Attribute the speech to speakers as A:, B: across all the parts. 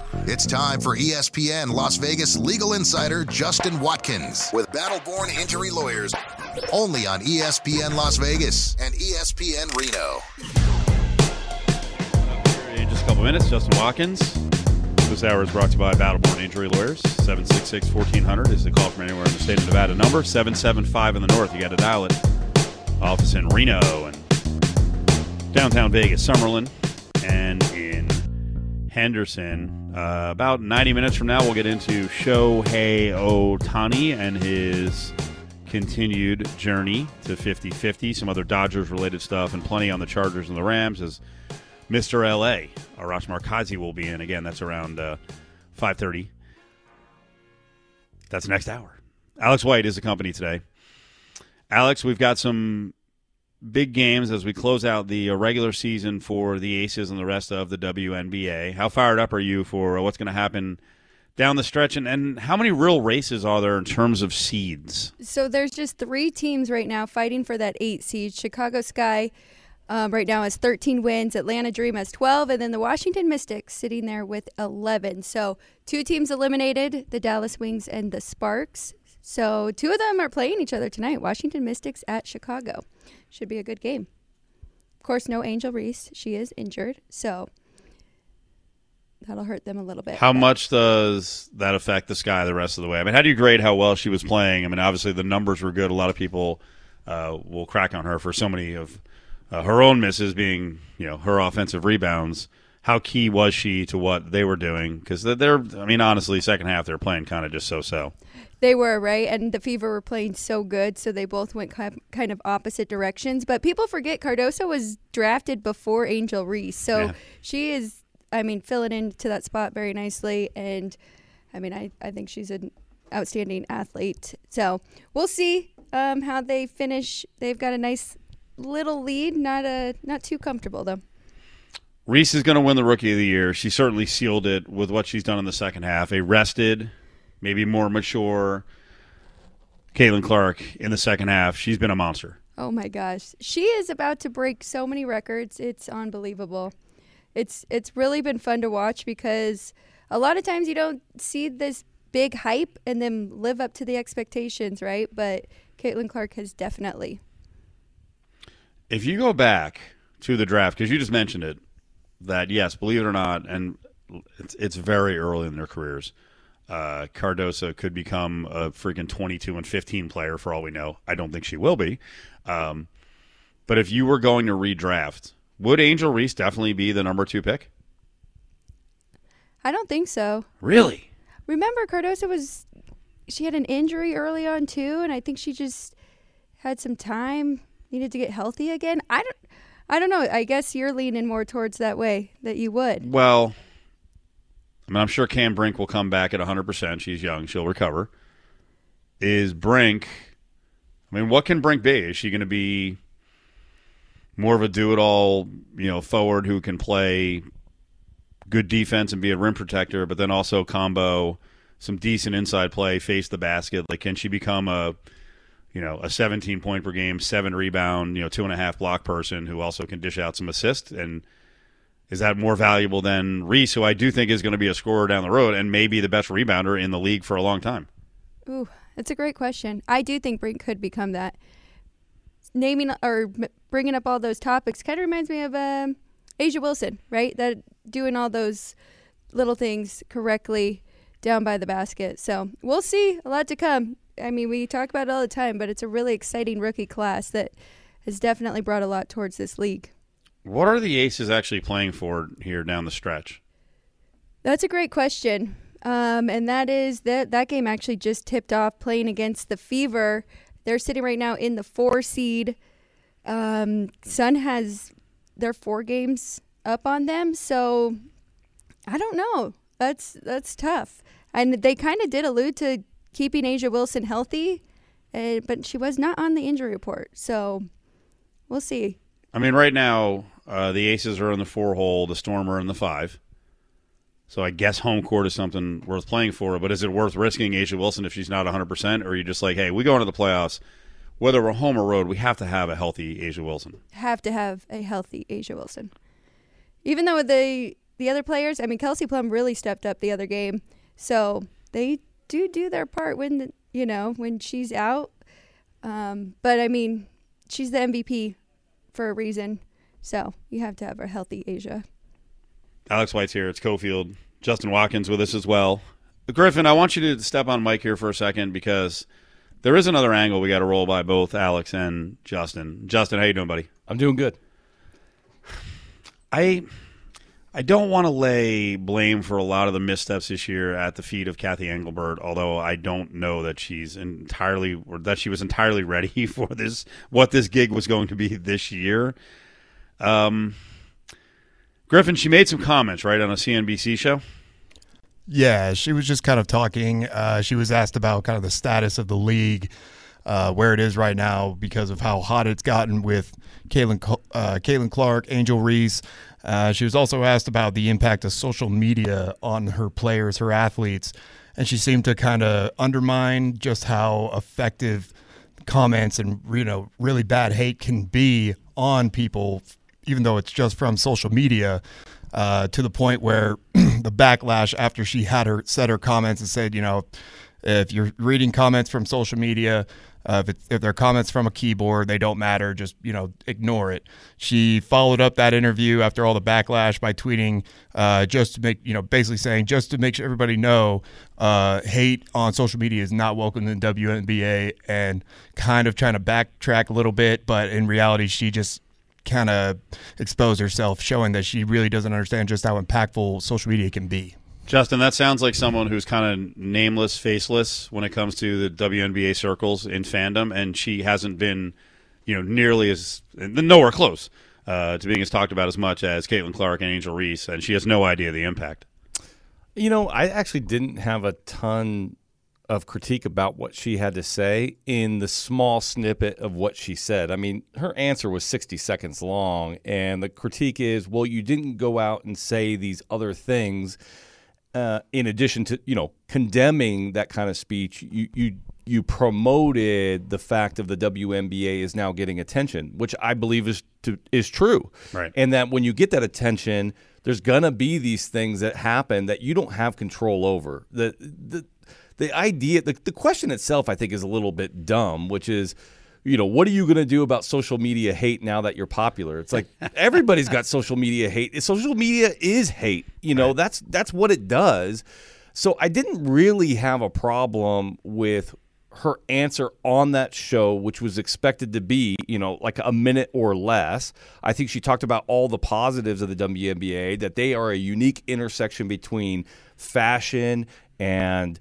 A: It's time for ESPN Las Vegas legal insider Justin Watkins with Battleborn Injury Lawyers, only on ESPN Las Vegas and ESPN Reno.
B: In just a couple minutes, Justin Watkins. This hour is brought to you by Battleborn Injury Lawyers. 766-1400 is the call from anywhere in the state of Nevada. Number 775 in the north. You got to dial it. Office in Reno and downtown Vegas, Summerlin, and in Henderson. About 90 minutes from now, we'll get into Shohei Ohtani and his continued journey to 50-50. Some other Dodgers-related stuff and plenty on the Chargers and the Rams as Mr. L.A. Arash Markazi will be in. Again, that's around 5:30. That's next hour. Alex White is the company today. Alex, we've got some big games as we close out the regular season for the Aces and the rest of the WNBA. How fired up are you for what's going to happen down the stretch, and how many real races are there in terms of seeds?
C: So there's just 3 teams right now fighting for that 8 seed. Chicago Sky right now has 13 wins. Atlanta Dream has 12, and then the Washington Mystics sitting there with 11. So 2 teams eliminated, the Dallas Wings and the Sparks. So 2 of them are playing each other tonight. Washington Mystics at Chicago. Should be a good game. Of course, no Angel Reese. She is injured, so that'll hurt them a little bit.
B: How much does that affect the Sky the rest of the way? I mean, how do you grade how well she was playing? I mean, obviously the numbers were good. A lot of people will crack on her for so many of her own misses being, her offensive rebounds. How key was she to what they were doing? Because honestly, second half they're playing kind of just so-so.
C: They were, right? And the Fever were playing so good, so they both went kind of opposite directions. But people forget Cardoso was drafted before Angel Reese. So she is, filling into that spot very nicely. And, I think she's an outstanding athlete. So we'll see how they finish. They've got a nice little lead, not too comfortable, though.
B: Reese is going to win the Rookie of the Year. She certainly sealed it with what she's done in the second half. A rested, maybe more mature Caitlin Clark in the second half. She's been a monster.
C: Oh, my gosh. She is about to break so many records. It's unbelievable. It's really been fun to watch because a lot of times you don't see this big hype and then live up to the expectations, right? But Caitlin Clark has definitely.
B: If you go back to the draft, because you just mentioned it, that, yes, believe it or not, and it's very early in their careers, Cardoso could become a freaking 22-15 player for all we know. I don't think she will be. But if you were going to redraft, would Angel Reese definitely be the number 2 pick?
C: I don't think so.
B: Really?
C: Remember, Cardoso she had an injury early on, too, and I think she just had some time, needed to get healthy again. I don't know. I guess you're leaning more towards that way, that you would.
B: Well, I'm sure Cam Brink will come back at 100%. She's young. She'll recover. Is Brink – what can Brink be? Is she going to be more of a do-it-all, forward who can play good defense and be a rim protector, but then also combo some decent inside play, face the basket? Like, can she become a 17-point per game, 7 rebound, 2.5 block person who also can dish out some assists? And is that more valuable than Reese, who I do think is going to be a scorer down the road and maybe the best rebounder in the league for a long time?
C: Ooh, that's a great question. I do think Brink could become that. Naming or bringing up all those topics kind of reminds me of A'ja Wilson, right? That doing all those little things correctly down by the basket. So we'll see. A lot to come. We talk about it all the time, but it's a really exciting rookie class that has definitely brought a lot towards this league.
B: What are the Aces actually playing for here down the stretch?
C: That's a great question. And that is that game actually just tipped off playing against the Fever. They're sitting right now in the 4 seed. Sun has their 4 games up on them, so I don't know. That's tough. And they kind of did allude to keeping A'ja Wilson healthy, but she was not on the injury report. So we'll see.
B: Right now, the Aces are in the 4 hole, the Storm are in the 5. So I guess home court is something worth playing for. But is it worth risking A'ja Wilson if she's not 100%? Or are you just like, hey, we go into the playoffs, whether we're home or road, we have to have a healthy A'ja Wilson?
C: Have to have a healthy A'ja Wilson. Even though they the other players, I mean, Kelsey Plum really stepped up the other game. So they do their part when, when she's out. But, I mean, she's the MVP for a reason. So you have to have a healthy A'ja.
B: Alex White's here. It's Cofield. Justin Watkins with us as well. Griffin, I want you to step on mic here for a second because there is another angle we got to roll by both Alex and Justin. Justin, how you doing, buddy?
D: I'm doing good.
B: I don't want to lay blame for a lot of the missteps this year at the feet of Kathy Engelbert, although I don't know that she was entirely ready for this, what this gig was going to be this year. Griffin, she made some comments, right, on a CNBC show?
E: Yeah, she was just kind of talking. She was asked about kind of the status of the league, where it is right now because of how hot it's gotten with Caitlin Clark, Angel Reese. She was also asked about the impact of social media on her players, her athletes, and she seemed to kind of undermine just how effective comments and really bad hate can be on people, even though it's just from social media. To the point where the backlash after she had said her comments and said, if you're reading comments from social media, if they're comments from a keyboard, they don't matter. Just, ignore it. She followed up that interview after all the backlash by tweeting just to make, basically saying just to make sure everybody know hate on social media is not welcome in the WNBA, and kind of trying to backtrack a little bit. But in reality, she just kind of expose herself, showing that she really doesn't understand just how impactful social media can be.
B: Justin, that sounds like someone who's kind of nameless, faceless when it comes to the WNBA circles in fandom, and she hasn't been, nearly as nowhere close to being as talked about as much as Caitlin Clark and Angel Reese, and she has no idea the impact.
D: I actually didn't have a ton of critique about what she had to say in the small snippet of what she said. I mean, her answer was 60 seconds long, and the critique is, well, you didn't go out and say these other things in addition to, condemning that kind of speech. You promoted the fact of the WNBA is now getting attention, which I believe is true.
B: Right.
D: And that when you get that attention, there's going to be these things that happen that you don't have control over. The idea, the question itself, I think, is a little bit dumb, which is, what are you going to do about social media hate now that you're popular? It's like everybody's got social media hate. Social media is hate. Right. That's what it does. So I didn't really have a problem with her answer on that show, which was expected to be, like a minute or less. I think she talked about all the positives of the WNBA, that they are a unique intersection between fashion and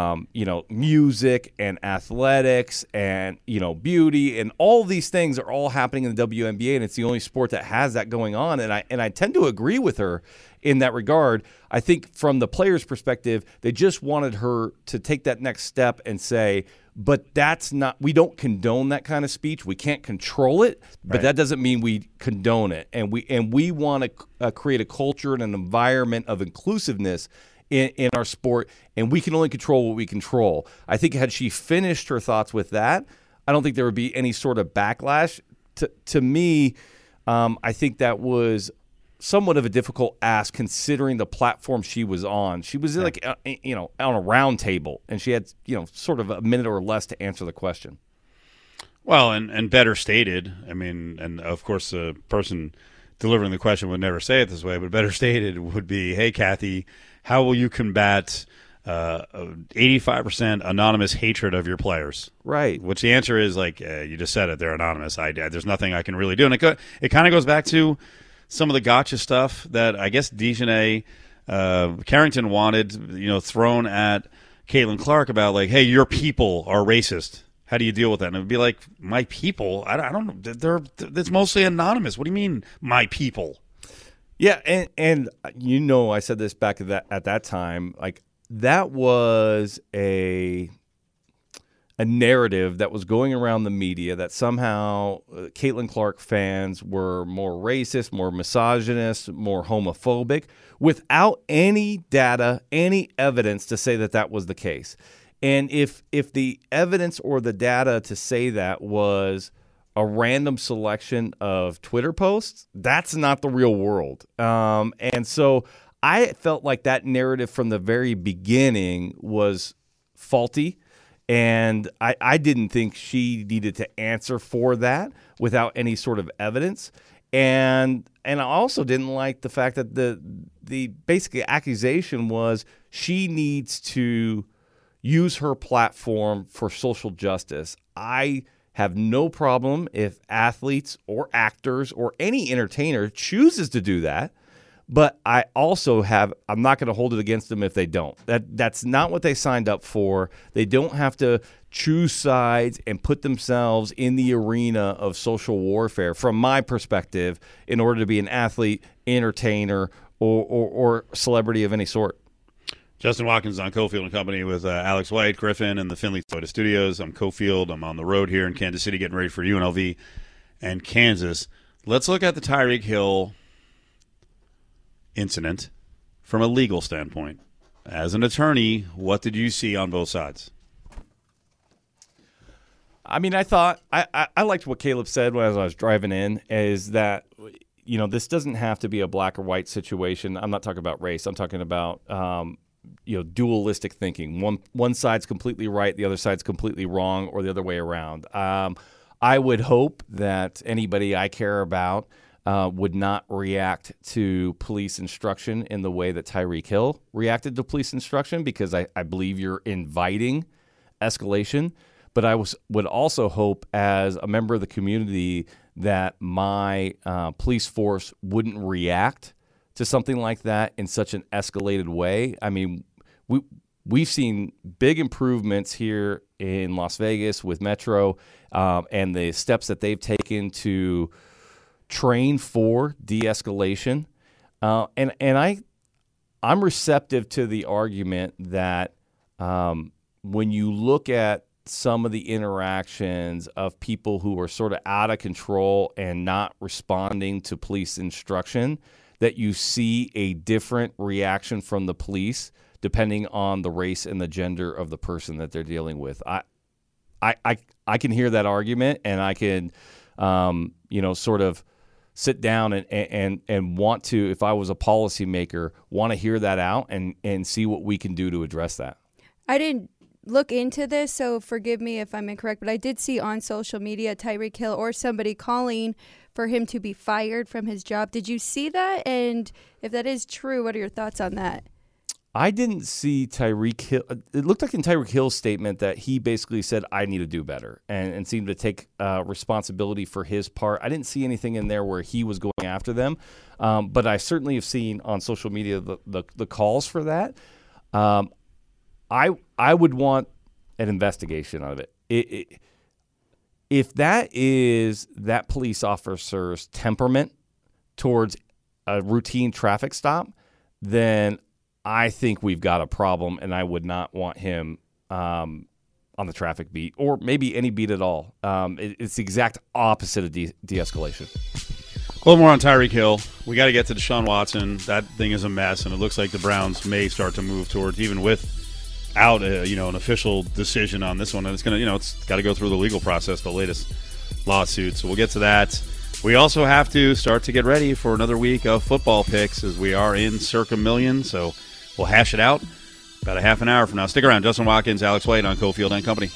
D: music and athletics and, beauty, and all these things are all happening in the WNBA, and it's the only sport that has that going on. And I tend to agree with her in that regard. I think from the players' perspective, they just wanted her to take that next step and say, but we don't condone that kind of speech. We can't control it, but that doesn't mean we condone it. And we want to create a culture and an environment of inclusiveness in our sport, and we can only control what we control. I think had she finished her thoughts with that, I don't think there would be any sort of backlash. To me, I think that was somewhat of a difficult ask considering the platform she was on. She was on a round table, and she had sort of a minute or less to answer the question.
B: Well, and better stated. I mean, and of course the person delivering the question would never say it this way, but better stated would be, hey, Kathy, how will you combat 85% anonymous hatred of your players?
D: Right.
B: Which the answer is, you just said it, they're anonymous. There's nothing I can really do. And it kind of goes back to some of the gotcha stuff that I guess Dejanay Carrington wanted, thrown at Caitlin Clark about, hey, your people are racist. How do you deal with that? And it would be like, my people? I don't know. It's mostly anonymous. What do you mean, my people?
D: Yeah, and I said this back at that time, that was a narrative that was going around the media that somehow Caitlin Clark fans were more racist, more misogynist, more homophobic, without any data, any evidence to say that was the case. And if the evidence or the data to say that was a random selection of Twitter posts, that's not the real world. And so I felt like that narrative from the very beginning was faulty, and I didn't think she needed to answer for that without any sort of evidence. And I also didn't like the fact that the basic accusation was she needs to use her platform for social justice. I have no problem if athletes or actors or any entertainer chooses to do that, but I'm not going to hold it against them if they don't. That's not what they signed up for. They don't have to choose sides and put themselves in the arena of social warfare, from my perspective, in order to be an athlete, entertainer, or celebrity of any sort.
B: Justin Watkins on Cofield and Company with Alex White, Griffin, and the Findlay Toyota Studios. I'm Cofield. I'm on the road here in Kansas City getting ready for UNLV and Kansas. Let's look at the Tyreek Hill incident from a legal standpoint. As an attorney, what did you see on both sides?
D: I mean, I thought I liked what Caleb said as I was driving in, is that, you know, this doesn't have to be a black or white situation. I'm not talking about race. I'm talking about dualistic thinking. One side's completely right, the other side's completely wrong, or the other way around. I would hope that anybody I care about would not react to police instruction in the way that Tyreek Hill reacted to police instruction, because I believe you're inviting escalation. But I would also hope, as a member of the community, that my police force wouldn't react to something like that in such an escalated way. I mean, we've seen big improvements here in Las Vegas with Metro and the steps that they've taken to train for de-escalation. And I'm receptive to the argument that when you look at some of the interactions of people who are sort of out of control and not responding to police instruction, that you see a different reaction from the police depending on the race and the gender of the person that they're dealing with. I can hear that argument, and I can sort of sit down and want to, if I was a policymaker, want to hear that out and see what we can do to address that.
C: I didn't look into this, so forgive me if I'm incorrect, but I did see on social media Tyreek Hill or somebody calling for him to be fired from his job. Did you see that? And if that is true, what are your thoughts on that?
D: I didn't see Tyreek Hill. It looked like in Tyreek Hill's statement that he basically said, I need to do better, and seemed to take responsibility for his part. I didn't see anything in there where he was going after them, but I certainly have seen on social media the calls for that. I would want an investigation out of it. If that is that police officer's temperament towards a routine traffic stop, then I think we've got a problem, and I would not want him on the traffic beat, or maybe any beat at all. It's the exact opposite of de-escalation.
B: A little more on Tyreek Hill. We got to get to Deshaun Watson. That thing is a mess, and it looks like the Browns may start to move towards, even without an official decision on this one. And it's going to, it's got to go through the legal process, the latest lawsuit. So we'll get to that. We also have to start to get ready for another week of football picks, as we are in Circa Million. So we'll hash it out about a half an hour from now. Stick around. Justin Watkins, Alex White on Cofield and Company.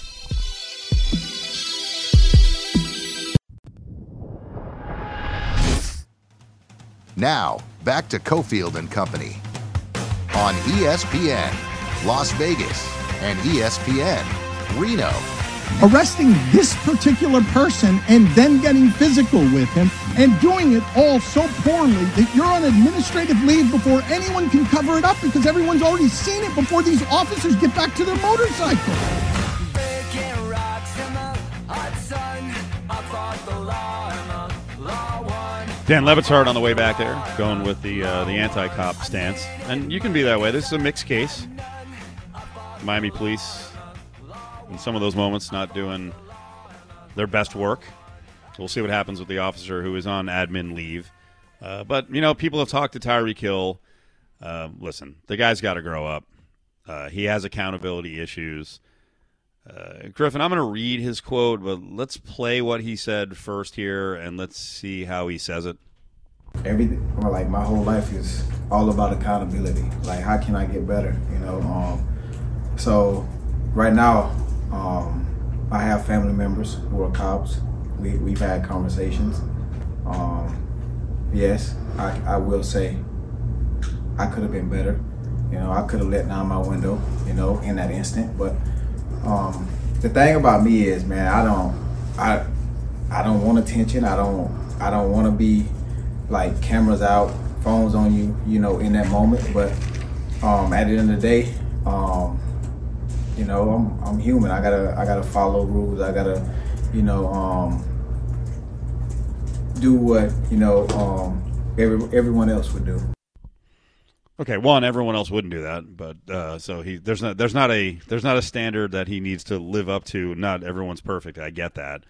A: Now, back to Cofield and Company on ESPN Las Vegas and ESPN Reno.
F: Arresting this particular person and then getting physical with him and doing it all so poorly that you're on administrative leave before anyone can cover it up, because everyone's already seen it before these officers get back to their motorcycle.
B: Dan Levitard on the way back there, going with the anti-cop stance. And you can be that way. This is a mixed case. Miami police, in some of those moments, not doing their best work. We'll see what happens with the officer who is on admin leave. But, people have talked to Tyreek Hill. Listen, the guy's got to grow up. He has accountability issues. Griffin, I'm going to read his quote, but let's play what he said first here, and let's see how he says it.
G: Everything, like my whole life is all about accountability. Like, how can I get better? So right now, I have family members who are cops. We've had conversations. Yes, I will say I could have been better. I could have let down my window, in that instant. But the thing about me is, man, I don't want attention. I don't want to be like cameras out, phones on you, in that moment. But at the end of the day, I'm human. I gotta follow rules. I gotta, do what everyone else would do.
B: Okay, one, everyone else wouldn't do that, but so there's not a standard that he needs to live up to. Not everyone's perfect. I get that.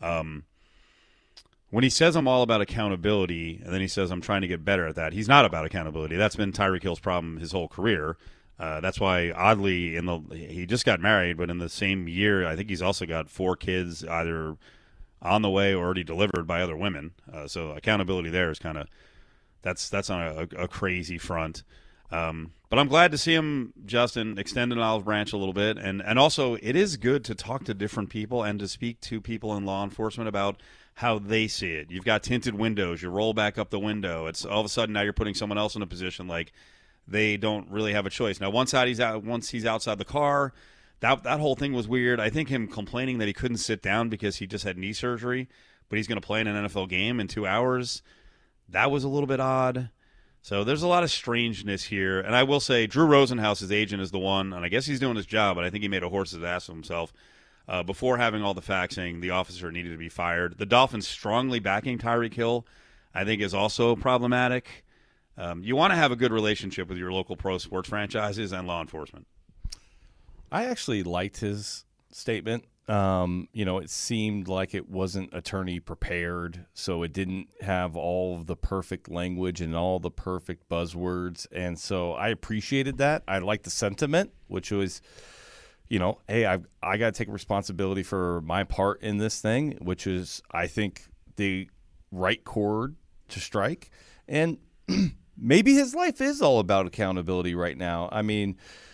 B: When he says I'm all about accountability, and then he says I'm trying to get better at that, he's not about accountability. That's been Tyreek Hill's problem his whole career. That's why, oddly, he just got married, but in the same year, I think he's also got 4 kids either on the way or already delivered by other women. So accountability there is kind of that's on a crazy front. But I'm glad to see him, Justin, extend an olive branch a little bit. And also, it is good to talk to different people and to speak to people in law enforcement about how they see it. You've got tinted windows. You roll back up the window. It's all of a sudden now you're putting someone else in a position like they don't really have a choice. Now, once he's outside the car, that whole thing was weird. I think him complaining that he couldn't sit down because he just had knee surgery, but he's going to play in an NFL game in 2 hours, that was a little bit odd. So there's a lot of strangeness here. And I will say Drew Rosenhaus's agent is the one, and I guess he's doing his job, but I think he made a horse's ass of himself before having all the facts saying the officer needed to be fired. The Dolphins strongly backing Tyreek Hill, I think, is also problematic. You want to have a good relationship with your local pro sports franchises and law enforcement.
D: I actually liked his statement. It seemed like it wasn't attorney prepared, so it didn't have all of the perfect language and all the perfect buzzwords. And so I appreciated that. I liked the sentiment, which was, hey, I got to take responsibility for my part in this thing, which is, I think, the right chord to strike. And maybe his life is all about accountability right now. I mean,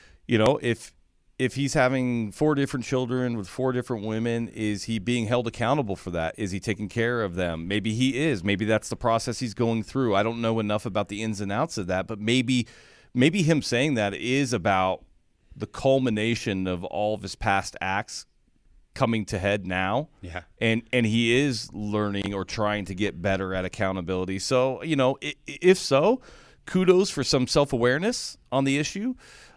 D: if he's having 4 different children with 4 different women, is he being held accountable for that? Is he taking care of them? Maybe he is. Maybe that's the process he's going through. I don't know enough about the ins and outs of that, but maybe him saying that is about the culmination of all of his past acts coming to head now.
B: Yeah. And
D: he is learning or trying to get better at accountability. So, if so, kudos for some self-awareness on the issue.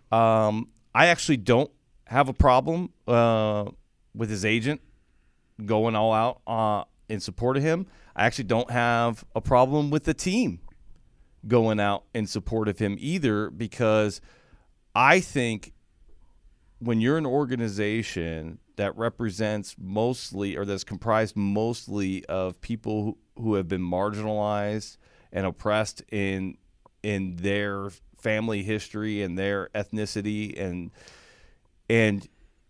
D: I actually don't have a problem with his agent going all out in support of him. I actually don't have a problem with the team going out in support of him either, because I think when you're an organization that represents mostly, or that's comprised mostly of people who have been marginalized and oppressed in their family history and their ethnicity, and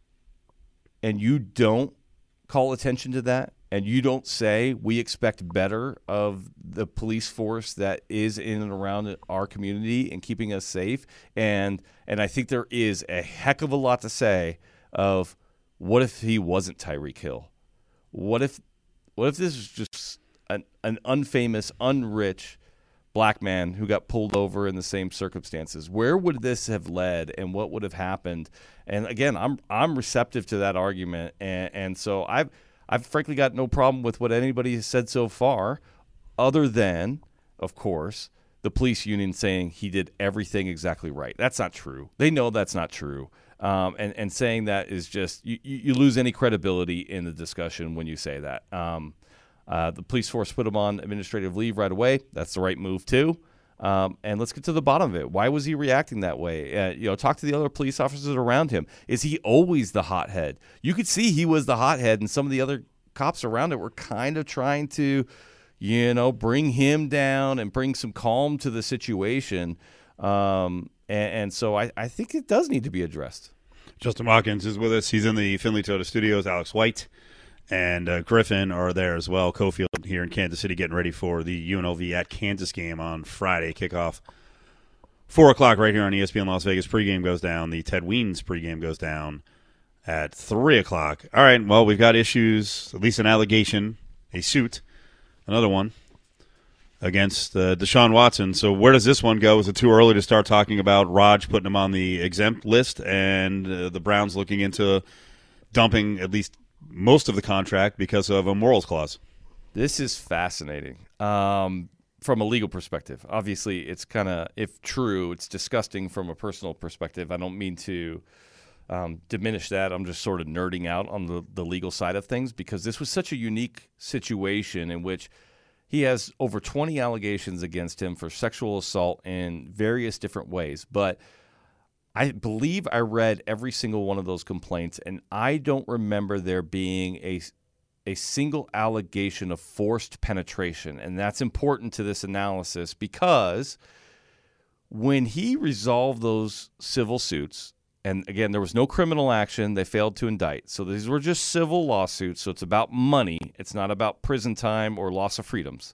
D: you don't call attention to that, and you don't say we expect better of the police force that is in and around our community and keeping us safe, and I think there is a heck of a lot to say of what if he wasn't Tyreek Hill? What if this is just an unfamous, unrich black man who got pulled over in the same circumstances? Where would this have led, and what would have happened? And again, I'm receptive to that argument, and so I've frankly got no problem with what anybody has said so far, other than, of course, the police union saying he did everything exactly right. That's not true. They know that's not true. And saying that is just, you lose any credibility in the discussion when you say that. The police force put him on administrative leave right away. That's the right move too. And let's get to the bottom of it. Why was he reacting that way? Talk to the other police officers around him. Is he always the hothead? You could see he was the hothead, and some of the other cops around it were kind of trying to, bring him down and bring some calm to the situation. And so I think it does need to be addressed.
B: Justin Watkins is with us. He's in the Findlay Toyota Studios. Alex White and Griffin are there as well. Cofield here in Kansas City getting ready for the UNLV at Kansas game on Friday. Kickoff 4 o'clock right here on ESPN Las Vegas. Pregame goes down. The Ted Weens pregame goes down at 3 o'clock. All right, well, we've got issues, at least an allegation, a suit, another one, against Deshaun Watson. So where does this one go? Is it too early to start talking about Raj putting him on the exempt list and the Browns looking into dumping at least most of the contract because of a morals clause?
D: This is fascinating from a legal perspective. Obviously, it's kind of, if true, it's disgusting from a personal perspective. I don't mean to diminish that. I'm just sort of nerding out on the legal side of things because this was such a unique situation in which he has over 20 allegations against him for sexual assault in various different ways. But I believe I read every single one of those complaints, and I don't remember there being a single allegation of forced penetration. And that's important to this analysis because when he resolved those civil suits, and again, there was no criminal action, they failed to indict. So these were just civil lawsuits, so it's about money. It's not about prison time or loss of freedoms.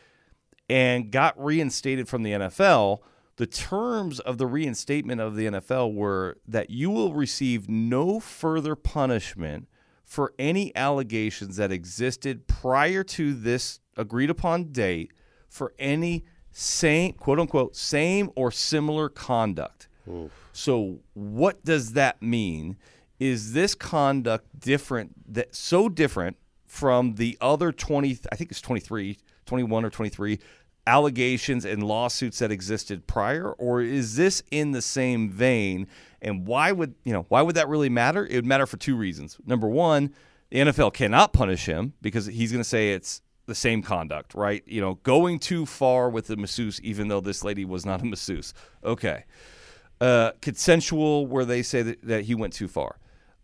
D: And got reinstated from the NFL. The terms of the reinstatement of the NFL were that you will receive no further punishment for any allegations that existed prior to this agreed-upon date for any same, quote-unquote, same or similar conduct. Oof. So what does that mean? Is this conduct so different from the other 20, I think it's 21 or 23, allegations and lawsuits that existed prior, or is this in the same vein? And why would that really matter? It would matter for two reasons. Number one, the NFL cannot punish him because he's going to say it's the same conduct, right? Going too far with the masseuse, even though this lady was not a masseuse. Okay. Consensual, where they say that he went too far.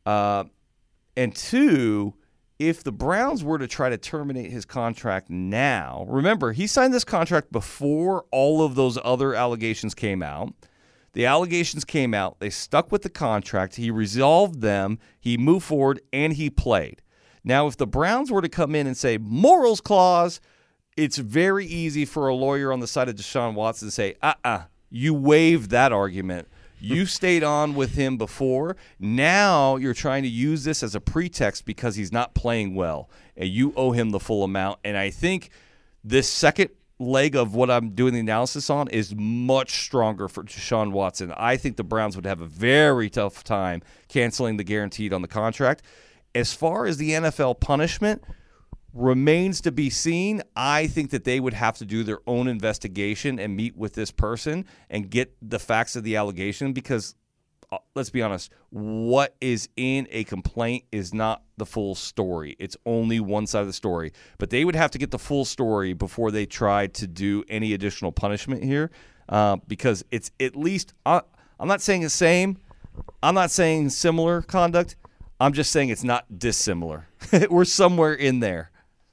D: And two, if the Browns were to try to terminate his contract now, remember, he signed this contract before all of those other allegations came out. The allegations came out. They stuck with the contract. He resolved them. He moved forward, and he played. Now, if the Browns were to come in and say, morals clause, it's very easy for a lawyer on the side of Deshaun Watson to say, you waived that argument. You stayed on with him before. Now you're trying to use this as a pretext because he's not playing well, and you owe him the full amount. And I think this second leg of what I'm doing the analysis on is much stronger for Deshaun Watson. I think the Browns would have a very tough time canceling the guaranteed on the contract. As far as the NFL punishment remains to be seen, I think that they would have to do their own investigation and meet with this person and get the facts of the allegation because, let's be honest, what is in a complaint is not the full story. It's only one side of the story. But they would have to get the full story before they try to do any additional punishment here because it's at least I'm not saying the same. I'm not saying similar conduct. I'm just saying it's not dissimilar. We're somewhere in there.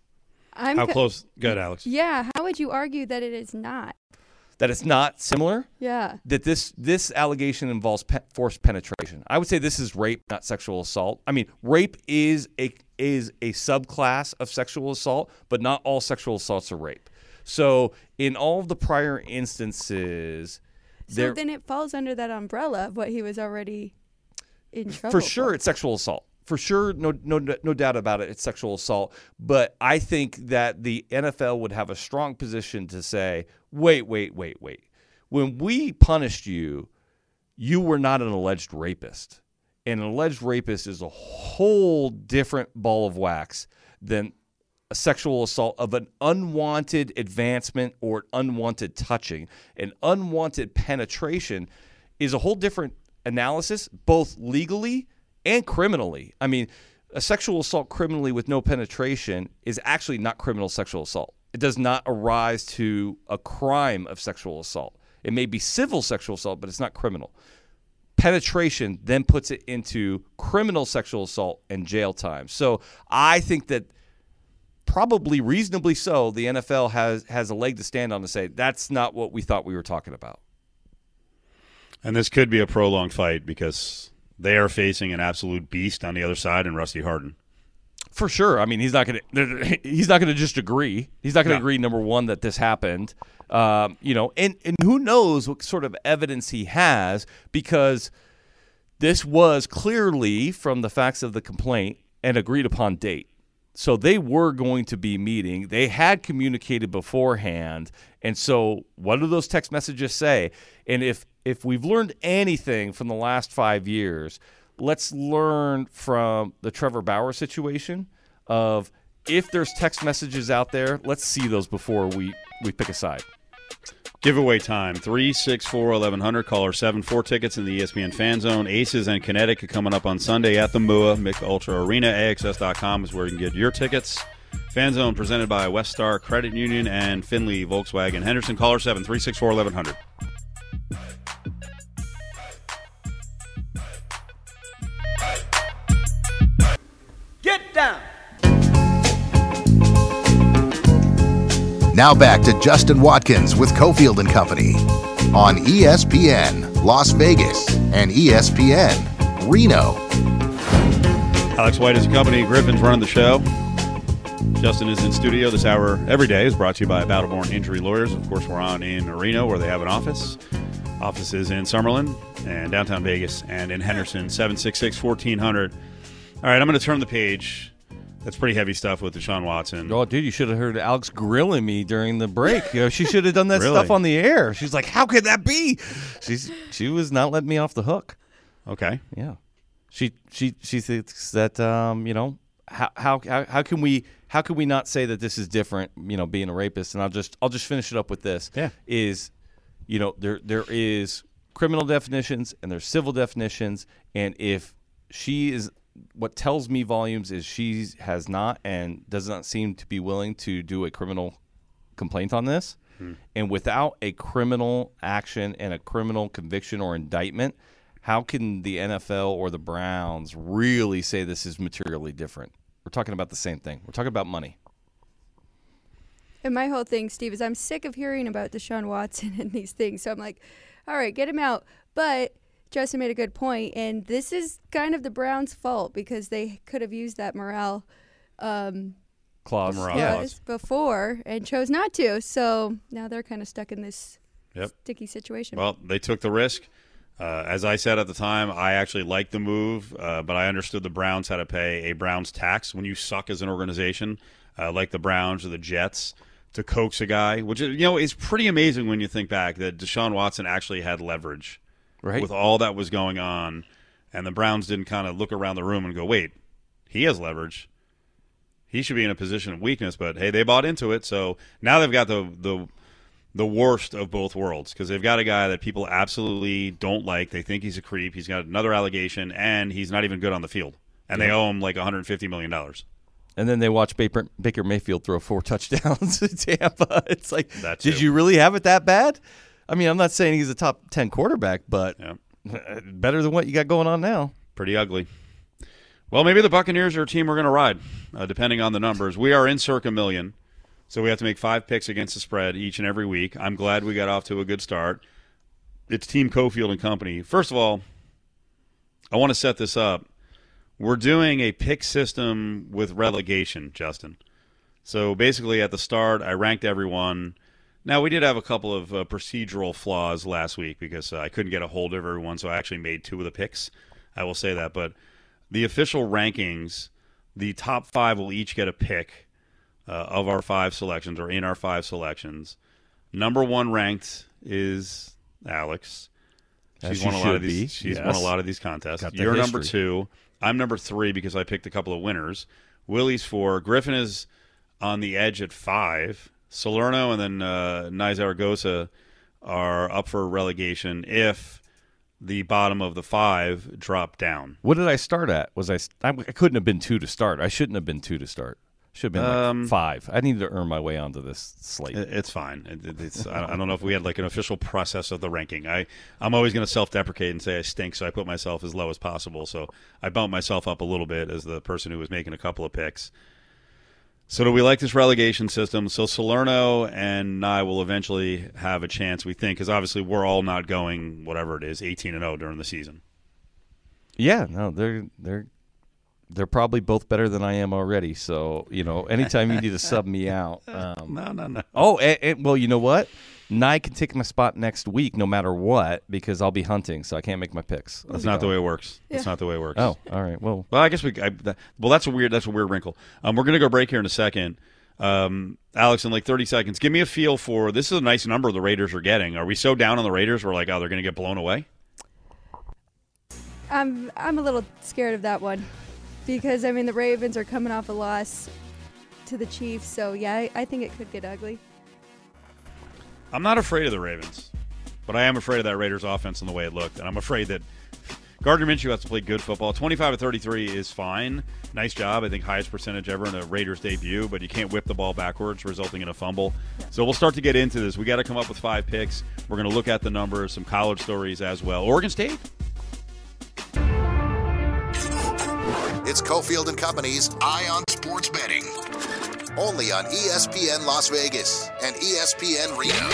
B: How close? Good, Alex.
C: Yeah. How would you argue that it is not?
D: That it's not similar?
C: Yeah.
D: That this allegation involves forced penetration. I would say this is rape, not sexual assault. I mean, rape is a subclass of sexual assault, but not all sexual assaults are rape. So in all of the prior instances,
C: so then it falls under that umbrella of what he was already in trouble
D: for. Sure, it's sexual assault. For sure, no doubt about it, it's sexual assault. But I think that the NFL would have a strong position to say, wait. When we punished you, you were not an alleged rapist. And an alleged rapist is a whole different ball of wax than a sexual assault of an unwanted advancement or unwanted touching. An unwanted penetration is a whole different analysis, both legally and criminally. I mean, a sexual assault criminally with no penetration is actually not criminal sexual assault. It does not arise to a crime of sexual assault. It may be civil sexual assault, but it's not criminal. Penetration then puts it into criminal sexual assault and jail time. So I think that probably reasonably so, the NFL has a leg to stand on to say that's not what we thought we were talking about.
B: And this could be a prolonged fight because they are facing an absolute beast on the other side in Rusty Hardin.
D: For sure. I mean, he's not going to just agree. He's not going to agree, number one, that this happened. And who knows what sort of evidence he has, because this was clearly, from the facts of the complaint, an agreed upon date. So they were going to be meeting. They had communicated beforehand. And so what do those text messages say? And if we've learned anything from the last 5 years, let's learn from the Trevor Bauer situation of, if there's text messages out there, let's see those before we pick a side.
B: Giveaway time, 364-1100, caller 7, 4 tickets in the ESPN Fan Zone. Aces and Connecticut coming up on Sunday at the MUA, Mick Ultra Arena. AXS.com is where you can get your tickets. Fan Zone presented by West Star Credit Union and Finley Volkswagen Henderson. Caller 7, 364-1100.
H: Get down!
A: Now back to Justin Watkins with Cofield and Company on ESPN Las Vegas and ESPN Reno.
B: Alex White is the company. Griffin's running the show. Justin is in studio. This hour every day is brought to you by Battleborn Injury Lawyers. Of course, we're on in Reno, where they have an office. Offices in Summerlin and downtown Vegas and in Henderson, 766-1400. All right, I'm going to turn the page. That's pretty heavy stuff with Deshaun Watson.
D: Oh, dude, you should have heard Alex grilling me during the break. She should have done that
B: Really?
D: stuff on the air. She's like, "How could that be?" She was not letting me off the hook.
B: Okay.
D: Yeah, she thinks that how can we not say that this is different? Being a rapist, and I'll just finish it up with this.
B: Yeah.
D: There is criminal definitions and there's civil definitions, and if she is. What tells me volumes is she has not and does not seem to be willing to do a criminal complaint on this. And without a criminal action and a criminal conviction or indictment, how can the NFL or the Browns really say this is materially different? We're talking about the same thing. We're talking about money.
C: And my whole thing, Steve, is I'm sick of hearing about Deshaun Watson and these things. So I'm like, all right, get him out. But Justin made a good point, and this is kind of the Browns' fault because they could have used that morale
D: Clause
C: before and chose not to. So now they're kind of stuck in this sticky situation.
B: Well, they took the risk. As I said at the time, I actually liked the move, but I understood the Browns had to pay a Browns tax when you suck as an organization, like the Browns or the Jets, to coax a guy, which is pretty amazing when you think back that Deshaun Watson actually had leverage.
D: Right.
B: With all that was going on, and the Browns didn't kind of look around the room and go, wait, he has leverage. He should be in a position of weakness, but, hey, they bought into it. So now they've got the worst of both worlds because they've got a guy that people absolutely don't like. They think he's a creep. He's got another allegation, and he's not even good on the field. And they owe him like $150 million.
D: And then they watch Baker Mayfield throw 4 touchdowns to Tampa. It's like, did you really have it that bad? I mean, I'm not saying he's a top 10 quarterback, but better than what you got going on now.
B: Pretty ugly. Well, maybe the Buccaneers are a team we're going to ride, depending on the numbers. We are in circa million, so we have to make 5 picks against the spread each and every week. I'm glad we got off to a good start. It's Team Cofield and Company. First of all, I want to set this up. We're doing a pick system with relegation, Justin. So basically at the start, I ranked everyone. Now, we did have a couple of procedural flaws last week because I couldn't get a hold of everyone, so I actually made 2 of the picks. I will say that. But the official rankings, the top 5 will each get a pick of our 5 selections or in our 5 selections. Number 1 ranked is Alex. She's won a lot of these. She's won a lot of these contests. You're number 2. I'm number 3 because I picked a couple of winners. Willie's 4. Griffin is on the edge at 5. Salerno and then Nye Zaragoza are up for relegation if the bottom of the 5 drop down.
D: What did I start at? I couldn't have been 2 to start. I shouldn't have been 2 to start. Should have been like 5. I needed to earn my way onto this slate.
B: It's fine. I don't know if we had like an official process of the ranking. I'm always going to self-deprecate and say I stink, so I put myself as low as possible. So I bumped myself up a little bit as the person who was making a couple of picks. So do we like this relegation system? So Salerno and I will eventually have a chance, we think, because obviously we're all not going, whatever it is, 18-0 during the season.
D: Yeah, no, they're probably both better than I am already. So, anytime you need to sub me out.
B: No.
D: Oh, well, you know what? Nye can take my spot next week no matter what because I'll be hunting, so I can't make my picks.
B: That's not the way it works. That's not the way it works.
D: Oh, all right. Well,
B: I guess that's a weird wrinkle. We're gonna go break here in a second. Alex, in like 30 seconds, give me a feel for this is a nice number the Raiders are getting. Are we so down on the Raiders we're like, oh, they're gonna get blown away?
C: I'm a little scared of that one because the Ravens are coming off a loss to the Chiefs, so yeah, I think it could get ugly.
B: I'm not afraid of the Ravens, but I am afraid of that Raiders offense and the way it looked, and I'm afraid that Gardner Minshew has to play good football. 25-33 is fine. Nice job. I think highest percentage ever in a Raiders debut, but you can't whip the ball backwards, resulting in a fumble. So we'll start to get into this. We got to come up with 5 picks. We're going to look at the numbers, some college stories as well. Oregon State.
A: It's Cofield and Company's Eye on Sports Betting. Only on ESPN Las Vegas and ESPN Reno.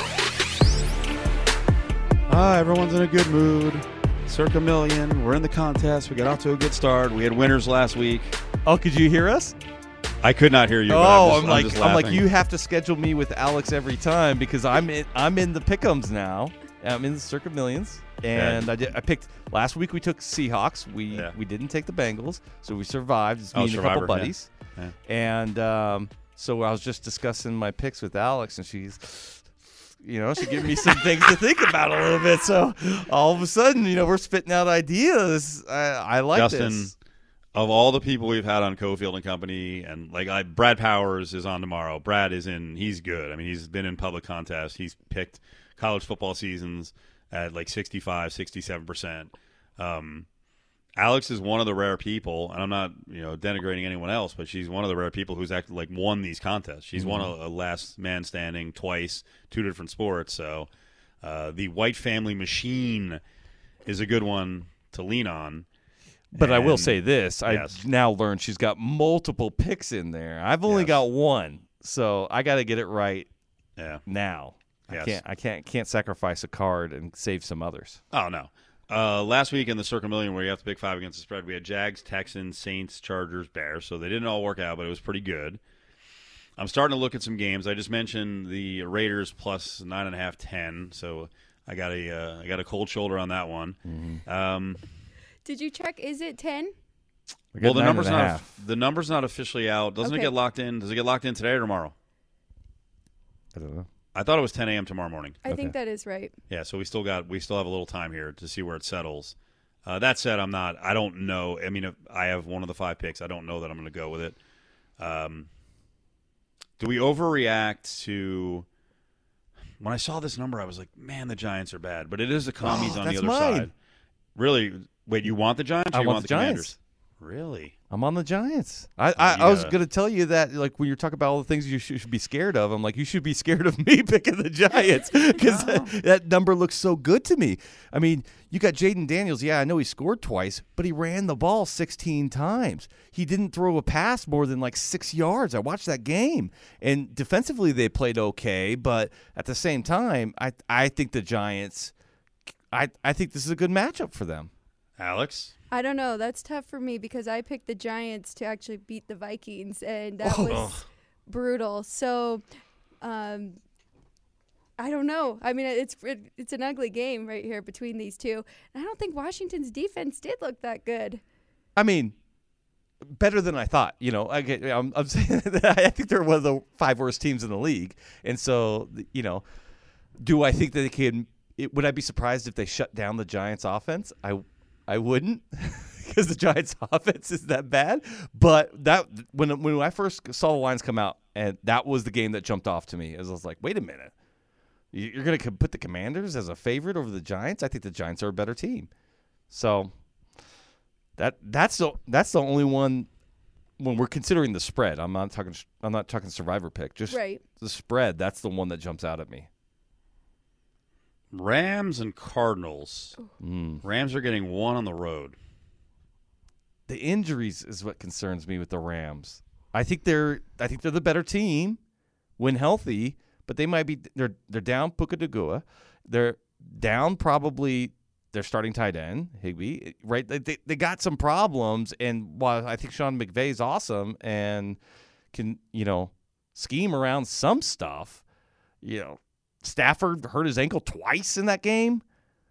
B: Everyone's in a good mood. Circa Million. We're in the contest. We got off to a good start. We had winners last week.
D: Oh, could you hear us?
B: I could not hear you.
D: Oh,
B: I'm just
D: I'm like, you have to schedule me with Alex every time because I'm in the pick'ems now. I'm in the Circa Millions, and I picked last week. We took Seahawks. We didn't take the Bengals, so we survived. It's me and a couple buddies, and so I was just discussing my picks with Alex, and she's. She gave me some things to think about a little bit. So all of a sudden, we're spitting out ideas. I like
B: Justin,
D: this.
B: Of all the people we've had on Cofield and Company, and Brad Powers is on tomorrow. Brad is in. He's good. He's been in public contests. He's picked college football seasons at 65, 67%. Alex is one of the rare people, and I'm not denigrating anyone else, but she's one of the rare people who's actually won these contests. She's won a last man standing twice, 2 different sports. So the White Family Machine is a good one to lean on.
D: But I will say this: I've now learned she's got multiple picks in there. I've only got one, so I got to get it right.
B: Yeah.
D: Now
B: Yes.
D: I can't sacrifice a card and save some others.
B: Oh no. Last week in the Circa Million, where you have to pick 5 against the spread, we had Jags, Texans, Saints, Chargers, Bears. So they didn't all work out, but it was pretty good. I'm starting to look at some games. I just mentioned the Raiders plus 9.5, 10. So I got a cold shoulder on that one.
D: Mm-hmm.
C: Did you check? Is it 10?
B: Well, the number's not officially out. Doesn't it get locked in? Does it get locked in today or tomorrow?
D: I don't know.
B: I thought it was 10 a.m. tomorrow morning.
C: I think that is right.
B: Yeah, so we still have a little time here to see where it settles. That said, I don't know. If I have one of the 5 picks, I don't know that I'm going to go with it. Do we overreact to? When I saw this number, I was like, man, the Giants are bad. But it is the commies on the other side. Really? Wait, you want the Giants? Or
D: I
B: you
D: want the
B: Commanders?
D: Giants.
B: Really?
D: I'm on the Giants. I was going to tell you that, when you're talking about all the things you should be scared of, I'm like, you should be scared of me picking the Giants because that number looks so good to me. You got Jaden Daniels. Yeah, I know he scored twice, but he ran the ball 16 times. He didn't throw a pass more than 6 yards. I watched that game. And defensively they played okay, but at the same time, I think the Giants, I think this is a good matchup for them.
B: Alex?
C: I don't know. That's tough for me because I picked the Giants to actually beat the Vikings, and that was brutal. So, I don't know. It's an ugly game right here between these two. And I don't think Washington's defense did look that good.
D: Better than I thought. I'm saying that I think they're one of the 5 worst teams in the league. And so, do I think that they can? Would I be surprised if they shut down the Giants' offense? I wouldn't because the Giants' offense is that bad. But that when I first saw the lines come out, and that was the game that jumped off to me, as I was like, wait a minute. You're going to put the Commanders as a favorite over the Giants? I think the Giants are a better team. So that's the only one when we're considering the spread. I'm not talking survivor pick. Just the spread. That's the one that jumps out at me.
B: Rams and Cardinals. Rams are getting 1 on the road.
D: The injuries is what concerns me with the Rams. I think they're the better team when healthy, but they might be they're down Puka Nacua. They're down probably their starting tight end, Higbee, right? They got some problems, and while I think Sean McVay's awesome and can, scheme around some stuff, Stafford hurt his ankle twice in that game.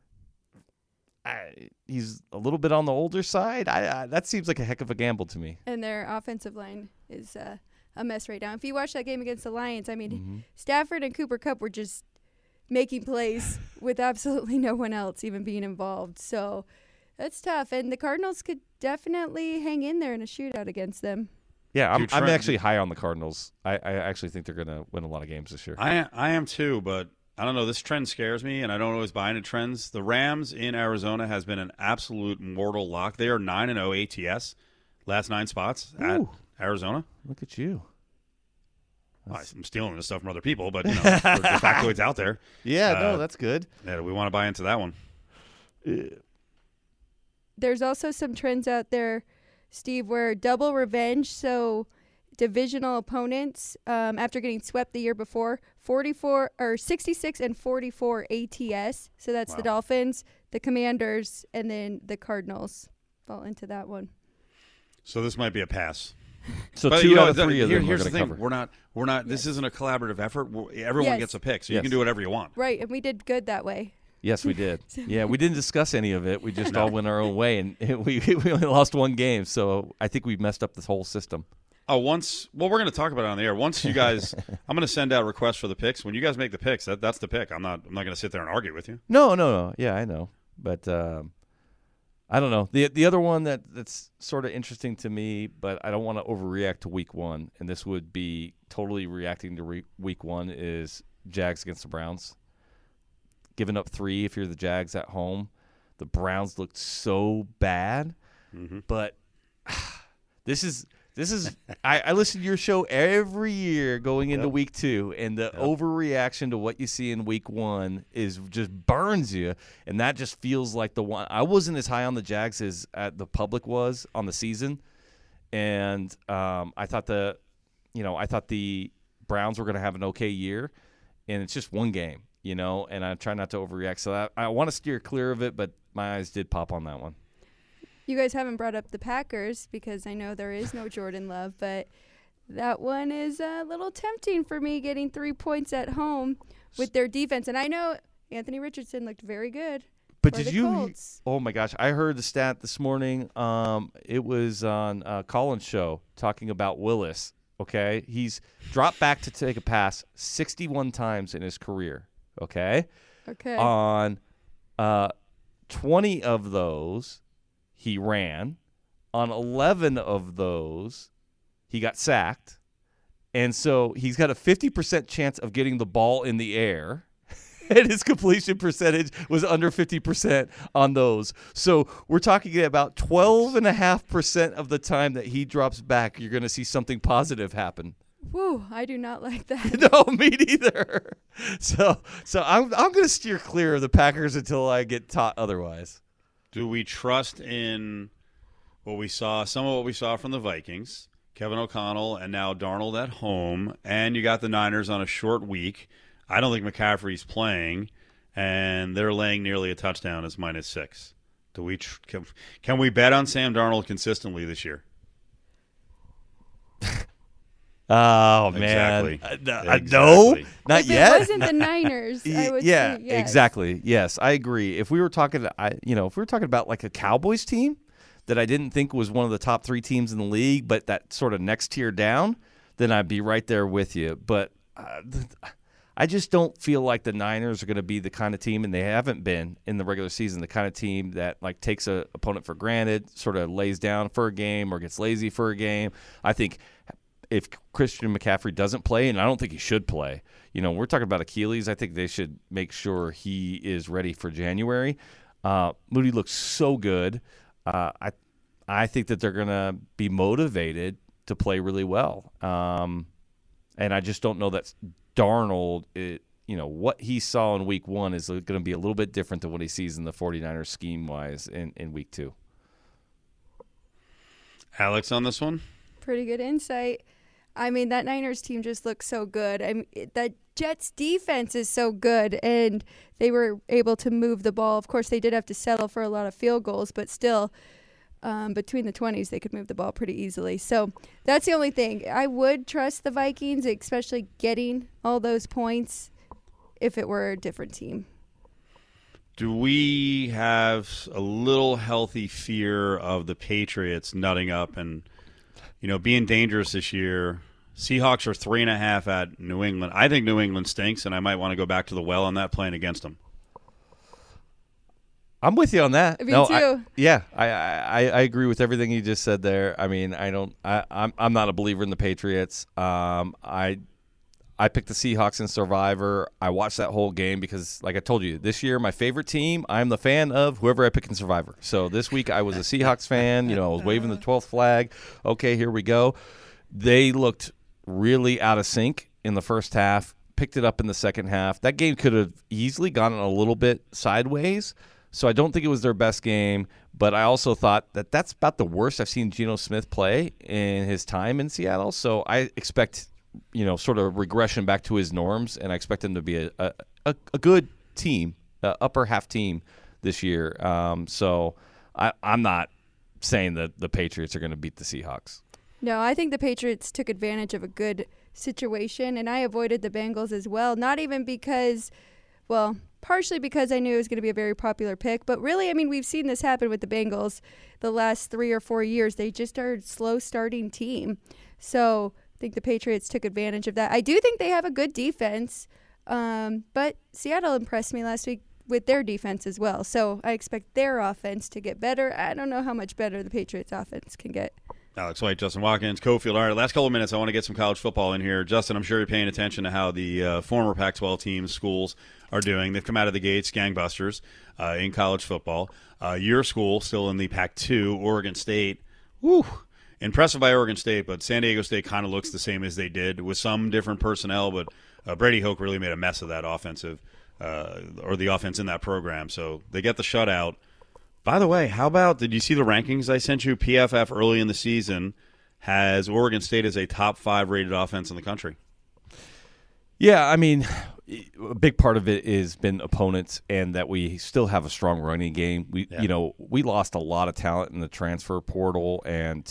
D: He's a little bit on the older side. That seems like a heck of a gamble to me.
C: And their offensive line is a mess right now. If you watch that game against the Lions, I mean, Stafford and Cooper Kupp were just making plays with absolutely no one else even being involved. So that's tough. And the Cardinals could definitely hang in there in a shootout against them.
D: Yeah, I'm actually high on the Cardinals. I actually think they're going to win a lot of games this year.
B: I am too, but I don't know. This trend scares me, and I don't always buy into trends. The Rams in Arizona has been an absolute mortal lock. They are 9-0 ATS, last 9 spots at Arizona.
D: Look at you.
B: I'm stealing this stuff from other people, but the factoid's out there.
D: Yeah, no, that's good.
B: Yeah, we want to buy into that one.
C: There's also some trends out there, Steve, where double revenge, so divisional opponents, after getting swept the year before, 66 and 44 ATS. So that's the Dolphins, the Commanders, and then the Cardinals fall into that one.
B: So this might be a pass.
D: So but 2 out of 3 of them
B: here's
D: are
B: the thing.
D: cover.
B: We're not. This isn't a collaborative effort. Everyone gets a pick, so you can do whatever you want.
C: Right, and we did good that way.
D: Yes, we did. Yeah, we didn't discuss any of it. We just all went our own way, and we only lost 1 game. So I think we messed up this whole system.
B: We're going to talk about it on the air. Once you guys, I'm going to send out requests for the picks. When you guys make the picks, that's the pick. I'm not going to sit there and argue with you.
D: No. Yeah, I know, but I don't know. The other one that's sort of interesting to me, but I don't want to overreact to week 1, and this would be totally reacting to week 1, is Jags against the Browns. Giving up 3 if you're the Jags at home. The Browns looked so bad, but this is I listen to your show every year going into week 2, and the overreaction to what you see in week 1 is just burns you, and that just feels like the one. I wasn't as high on the Jags as the public was on the season, and I thought the Browns were going to have an okay year, and it's just 1 game, and I try not to overreact. So I want to steer clear of it, but my eyes did pop on that one.
C: You guys haven't brought up the Packers because I know there is no Jordan Love, but that one is a little tempting for me, getting 3 points at home with their defense. And I know Anthony Richardson looked very good.
D: But did you? Colts. Oh my gosh! I heard the stat this morning. It was on Colin's show talking about Willis. Okay, he's dropped back to take a pass 61 times in his career. Okay. On 20 of those, he ran. On 11 of those, he got sacked. And so he's got a 50% chance of getting the ball in the air. And his completion percentage was under 50% on those. So we're talking about 12.5% of the time that he drops back, you're going to see something positive happen.
C: Woo, I do not like that.
D: No, me neither. So I'm going to steer clear of the Packers until I get taught otherwise.
B: Do we trust in some of what we saw from the Vikings, Kevin O'Connell, and now Darnold at home, and you got the Niners on a short week? I don't think McCaffrey's playing, and they're laying nearly a touchdown as -6. Do we can we bet on Sam Darnold consistently this year?
D: Oh,
B: exactly.
D: Man. No, not yet.
C: It wasn't the Niners, I would say yes.
D: Exactly. Yes, I agree. If we were talking about like a Cowboys team that I didn't think was one of the top 3 teams in the league, but that sort of next tier down, then I'd be right there with you. But I just don't feel like the Niners are going to be the kind of team, and they haven't been in the regular season, the kind of team that like takes a opponent for granted, sort of lays down for a game or gets lazy for a game. I think if Christian McCaffrey doesn't play, and I don't think he should play, we're talking about Achilles, I think they should make sure he is ready for January. Moody looks so good. I think that they're going to be motivated to play really well. And I just don't know that Darnold, what he saw in week 1 is going to be a little bit different than what he sees in the 49ers scheme-wise in week 2.
B: Alex on this one?
C: Pretty good insight. I mean, that Niners team just looks so good. I mean, that Jets defense is so good, and they were able to move the ball. Of course, they did have to settle for a lot of field goals, but still, between the 20s, they could move the ball pretty easily. So that's the only thing. I would trust the Vikings, especially getting all those points if it were a different team.
B: Do we have a little healthy fear of the Patriots nutting up and, being dangerous this year? Seahawks are 3.5 at New England. I think New England stinks, and I might want to go back to the well on that, playing against them.
D: I'm with you on that.
C: Me too.
D: I agree with everything you just said there. I mean, I'm not a believer in the Patriots. I picked the Seahawks in Survivor. I watched that whole game because, like I told you, this year my favorite team, I'm the fan of whoever I pick in Survivor. So this week I was a Seahawks fan. I was waving the 12th flag. Okay, here we go. They looked really out of sync in the first half, picked it up in the second half. That game could have easily gone a little bit sideways. So I don't think it was their best game, but I also thought that that's about the worst I've seen Geno Smith play in his time in Seattle. So I expect, sort of regression back to his norms, and I expect him to be a good team, upper half team this year. So I'm not saying that the Patriots are going to beat the Seahawks.
C: No, I think the Patriots took advantage of a good situation, and I avoided the Bengals as well. Not even because, partially because I knew it was going to be a very popular pick, but really, I mean, we've seen this happen with the Bengals the last 3 or 4 years. They just are a slow-starting team. So I think the Patriots took advantage of that. I do think they have a good defense, but Seattle impressed me last week with their defense as well. So I expect their offense to get better. I don't know how much better the Patriots' offense can get.
B: Alex White, Justin Watkins, Cofield. All right, last couple of minutes, I want to get some college football in here. Justin, I'm sure you're paying attention to how the former Pac-12 teams, schools, are doing. They've come out of the gates, gangbusters, in college football. Your school, still in the Pac-2, Oregon State. Woo! Impressive by Oregon State, but San Diego State kind of looks the same as they did with some different personnel, but Brady Hoke really made a mess of that offensive, or the offense in that program. So they get the shutout. By the way, how about, did you see the rankings I sent you? PFF early in the season has Oregon State as a top 5 rated offense in the country.
D: Yeah, I mean, a big part of it has been opponents, and that we still have a strong running game. We lost a lot of talent in the transfer portal, and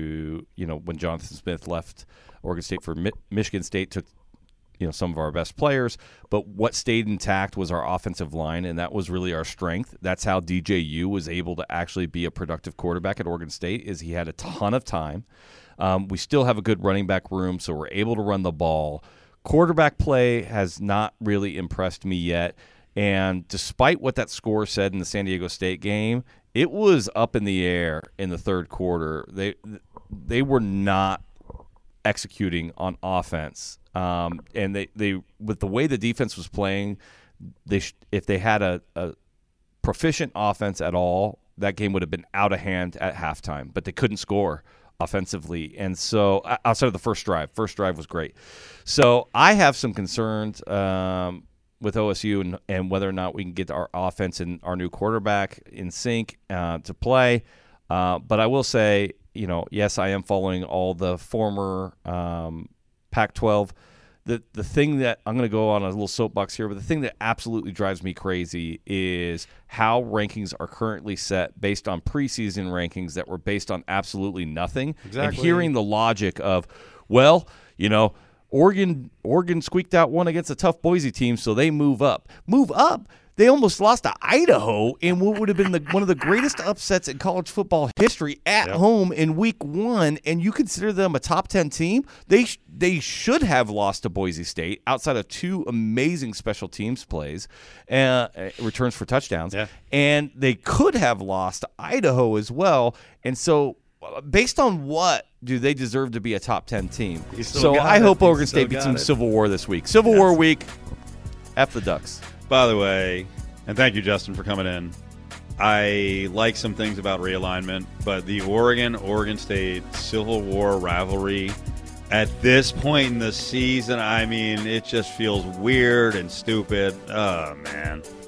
D: when Jonathan Smith left Oregon State for Michigan State, took some of our best players, but what stayed intact was our offensive line, and that was really our strength. That's how DJU was able to actually be a productive quarterback at Oregon State, is he had a ton of time. We still have a good running back room, so we're able to run the ball. Quarterback play has not really impressed me yet, and despite what that score said in the San Diego State game, it was up in the air in the third quarter. They were not executing on offense. And they with the way the defense was playing, if they had a proficient offense at all, that game would have been out of hand at halftime. But they couldn't score offensively, and so outside of the first drive was great. So I have some concerns with OSU and whether or not we can get our offense and our new quarterback in sync to play. But I will say, yes, I am following all the former Pac-12. The thing that I'm going to go on a little soapbox here, but the thing that absolutely drives me crazy is how rankings are currently set based on preseason rankings that were based on absolutely nothing.
B: Exactly.
D: And hearing the logic of, Oregon squeaked out one against a tough Boise team, so they move up. Move up? They almost lost to Idaho in what would have been one of the greatest upsets in college football history at home in week 1, and you consider them a top 10 team? They should have lost to Boise State outside of 2 amazing special teams plays, returns for touchdowns, and they could have lost to Idaho as well. And so based on what do they deserve to be a top 10 team? So I hope Oregon State beats some Civil War this week. Civil War week, F the Ducks.
B: By the way, and thank you, Justin, for coming in. I like some things about realignment, but the Oregon State Civil War rivalry at this point in the season, I mean, it just feels weird and stupid. Oh, man.